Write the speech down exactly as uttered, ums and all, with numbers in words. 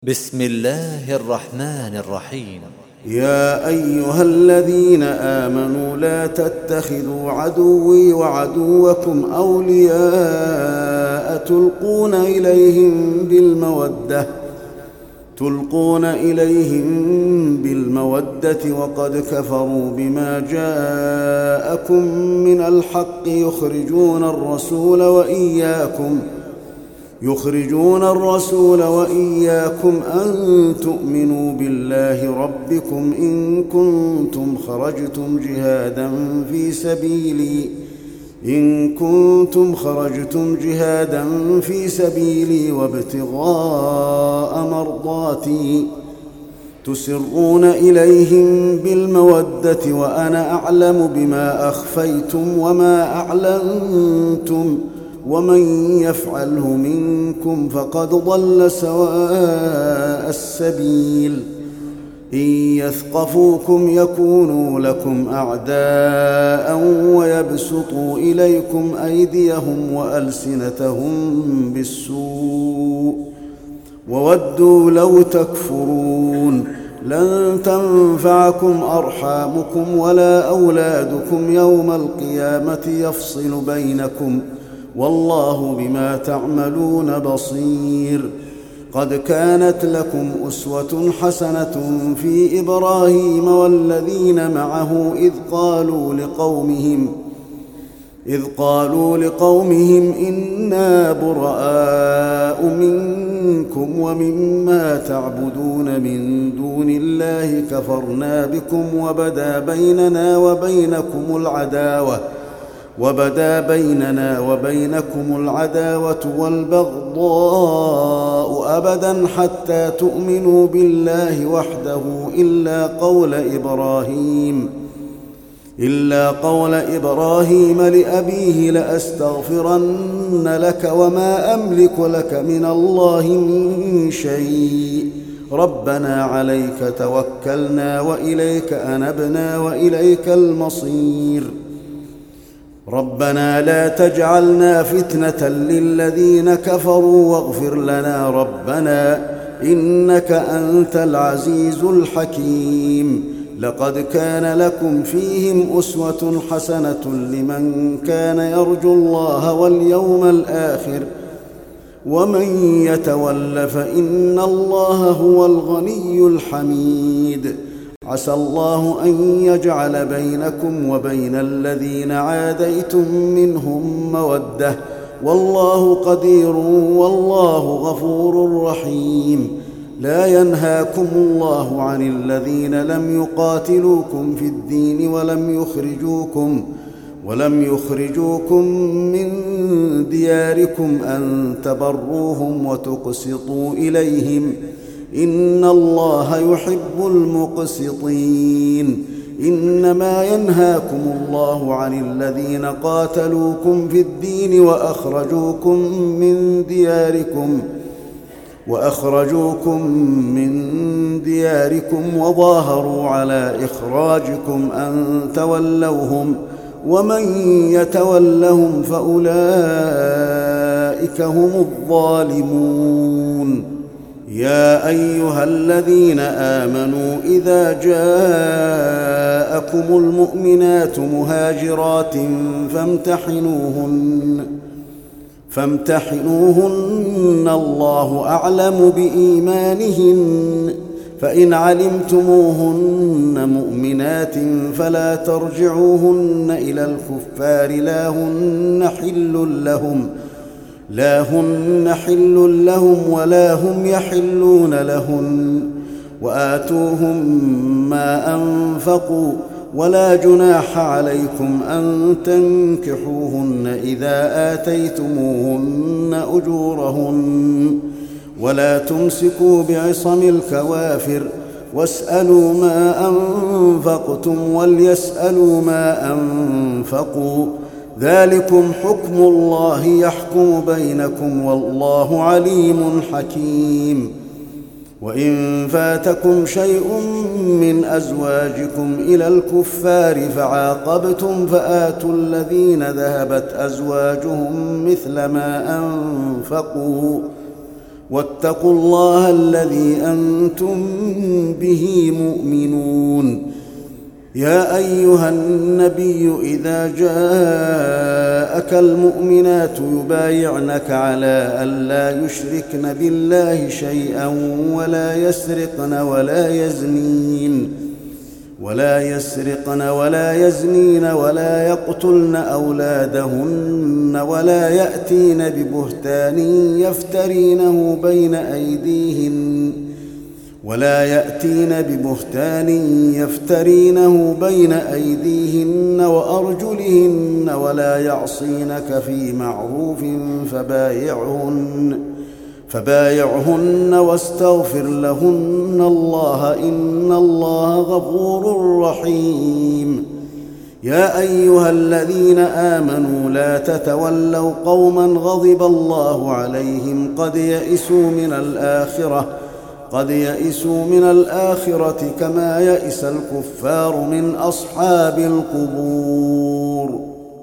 بسم الله الرحمن الرحيم. يا أيها الذين آمنوا لا تتخذوا عدوي وعدوكم أولياء تلقون إليهم بالمودة تلقون إليهم بالمودة وقد كفروا بما جاءكم من الحق يخرجون الرسول وإياكم يخرجون الرسول وإياكم أن تؤمنوا بالله ربكم إن كنتم خرجتم جهادا في سبيلي إن كنتم خرجتم جهادا في سبيلي وابتغاء مرضاتي تسرون إليهم بالمودة وأنا أعلم بما أخفيتم وما أعلنتم ومن يفعله منكم فقد ضل سواء السبيل إن يثقفوكم يكونوا لكم أعداء ويبسطوا إليكم أيديهم وألسنتهم بالسوء وودوا لو تكفرون لن تنفعكم أرحامكم ولا أولادكم يوم القيامة يفصل بينكم والله بما تعملون بصير. قد كانت لكم أسوة حسنة في إبراهيم والذين معه إذ قالوا لقومهم إذ قالوا لقومهم إنا براء منكم ومما تعبدون من دون الله كفرنا بكم وبدا بيننا وبينكم العداوة وبدا بيننا وبينكم العداوة والبغضاء أبدا حتى تؤمنوا بالله وحده إلا قول إبراهيم إلا قول إبراهيم لأبيه لأستغفرن لك وما أملك لك من الله من شيء ربنا عليك توكلنا وإليك أنبنا وإليك المصير ربنا لا تجعلنا فتنة للذين كفروا واغفر لنا ربنا إنك أنت العزيز الحكيم. لقد كان لكم فيهم أسوة حسنة لمن كان يرجو الله واليوم الآخر ومن يتول فإن الله هو الغني الحميد. عسى الله أن يجعل بينكم وبين الذين عاديتم منهم مودة والله قدير والله غفور رحيم. لا ينهاكم الله عن الذين لم يقاتلوكم في الدين ولم يخرجوكم ولم يخرجوكم من دياركم أن تبروهم وتقسطوا إليهم إن الله يحب المقسطين. إنما ينهاكم الله عن الذين قاتلوكم في الدين وأخرجوكم من دياركم وأخرجوكم من دياركم وظاهروا على إخراجكم أن تولوهم ومن يتولهم فأولئك هم الظالمون. يا أيها الذين آمنوا إذا جاءكم المؤمنات مهاجرات فامتحنوهن فامتحنوهن الله أعلم بإيمانهن فإن علمتموهن مؤمنات فلا ترجعوهن إلى الكفار لا هن حل لهم لا هن حل لهم ولا هم يحلون لهن وآتوهم ما أنفقوا ولا جناح عليكم أن تنكحوهن إذا آتيتموهن أجورهن ولا تمسكوا بعصم الكوافر واسألوا ما أنفقتم وليسألوا ما أنفقوا ذلكم حكم الله يحكم بينكم والله عليم حكيم. وإن فاتكم شيء من أزواجكم إلى الكفار فعاقبتم فآتوا الذين ذهبت أزواجهم مثل ما أنفقوا واتقوا الله الذي أنتم به مؤمنون. يا أيها النبي إذا جاءك المؤمنات يبايعنك على ألا يشركن بالله شيئا ولا يسرقن ولا يزنين ولا يسرقن ولا يزنين ولا يقتلن أولادهن ولا يأتين ببهتان يفترينه بين أيديهن ولا يأتين ببهتان يفترينه بين أيديهن وأرجلهن ولا يعصينك في معروف فبايعهن فبايعهن واستغفر لهن الله إن الله غفور رحيم. يا أيها الذين آمنوا لا تتولوا قوما غضب الله عليهم قد يئسوا من الآخرة قد يئسوا من الآخرة كما يئس الكفار من أصحاب القبور.